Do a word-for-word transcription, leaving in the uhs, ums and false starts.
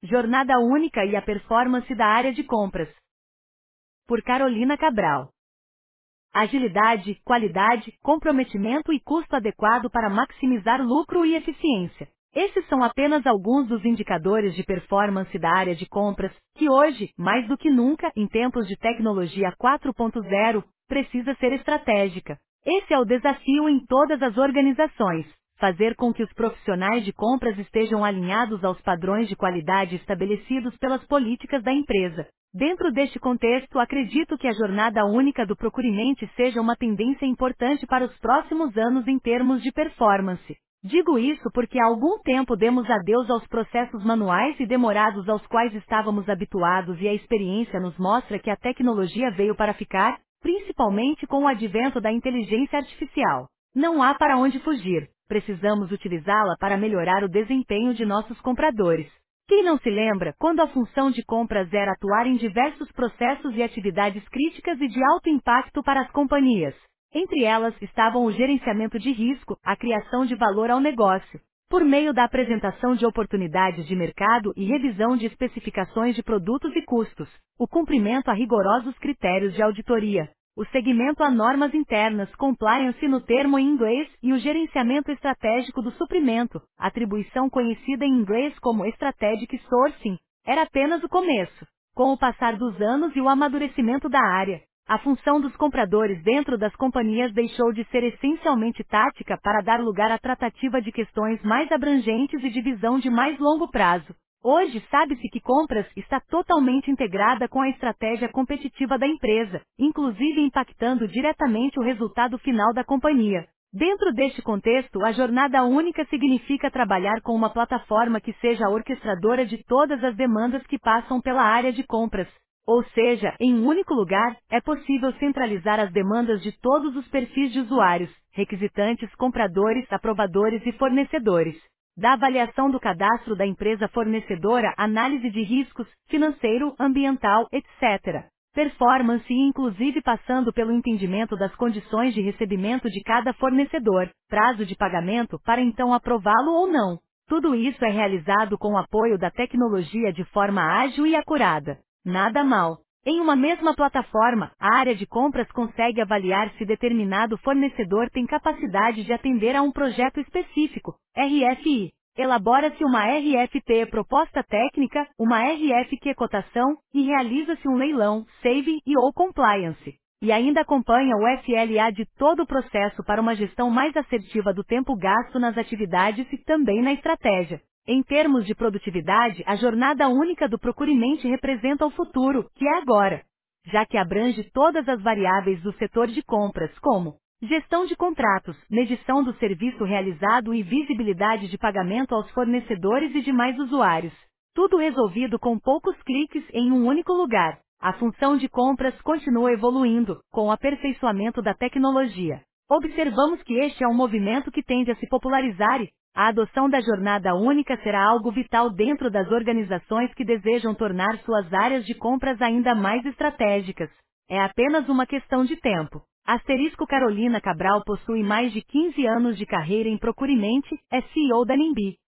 Jornada única e a performance da área de compras. Por Carolina Cabral. Agilidade, qualidade, comprometimento e custo adequado para maximizar lucro e eficiência. Esses são apenas alguns dos indicadores de performance da área de compras, que hoje, mais do que nunca, em tempos de tecnologia quatro ponto zero, precisa ser estratégica. Esse é o desafio em todas as organizações: fazer com que os profissionais de compras estejam alinhados aos padrões de qualidade estabelecidos pelas políticas da empresa. Dentro deste contexto, acredito que a jornada única do Procurement seja uma tendência importante para os próximos anos em termos de performance. Digo isso porque há algum tempo demos adeus aos processos manuais e demorados aos quais estávamos habituados, e a experiência nos mostra que a tecnologia veio para ficar, principalmente com o advento da inteligência artificial. Não há para onde fugir. Precisamos utilizá-la para melhorar o desempenho de nossos compradores. Quem não se lembra quando a função de compras era atuar em diversos processos e atividades críticas e de alto impacto para as companhias? Entre elas estavam o gerenciamento de risco, a criação de valor ao negócio, por meio da apresentação de oportunidades de mercado e revisão de especificações de produtos e custos, o cumprimento a rigorosos critérios de auditoria, o seguimento a normas internas, compliance no termo em inglês, e o gerenciamento estratégico do suprimento, atribuição conhecida em inglês como Strategic Sourcing, era apenas o começo. Com o passar dos anos e o amadurecimento da área, a função dos compradores dentro das companhias deixou de ser essencialmente tática para dar lugar à tratativa de questões mais abrangentes e de visão de mais longo prazo. Hoje sabe-se que compras está totalmente integrada com a estratégia competitiva da empresa, inclusive impactando diretamente o resultado final da companhia. Dentro deste contexto, a jornada única significa trabalhar com uma plataforma que seja a orquestradora de todas as demandas que passam pela área de compras. Ou seja, em um único lugar, é possível centralizar as demandas de todos os perfis de usuários, requisitantes, compradores, aprovadores e fornecedores. Da avaliação do cadastro da empresa fornecedora, análise de riscos, financeiro, ambiental, etcétera. Performance e inclusive passando pelo entendimento das condições de recebimento de cada fornecedor, prazo de pagamento para então aprová-lo ou não. Tudo isso é realizado com o apoio da tecnologia de forma ágil e acurada. Nada mal. Em uma mesma plataforma, a área de compras consegue avaliar se determinado fornecedor tem capacidade de atender a um projeto específico, R F I. Elabora-se uma R F P proposta técnica, uma R F Q cotação, e realiza-se um leilão, saving e ou compliance. E ainda acompanha o F L A de todo o processo para uma gestão mais assertiva do tempo gasto nas atividades e também na estratégia. Em termos de produtividade, a jornada única do Procurement representa o futuro, que é agora, já que abrange todas as variáveis do setor de compras, como gestão de contratos, medição do serviço realizado e visibilidade de pagamento aos fornecedores e demais usuários. Tudo resolvido com poucos cliques em um único lugar. A função de compras continua evoluindo, com o aperfeiçoamento da tecnologia. Observamos que este é um movimento que tende a se popularizar e a adoção da jornada única será algo vital dentro das organizações que desejam tornar suas áreas de compras ainda mais estratégicas. É apenas uma questão de tempo. Asterisco Carolina Cabral possui mais de quinze anos de carreira em Procurement, é C E O da Nimbi.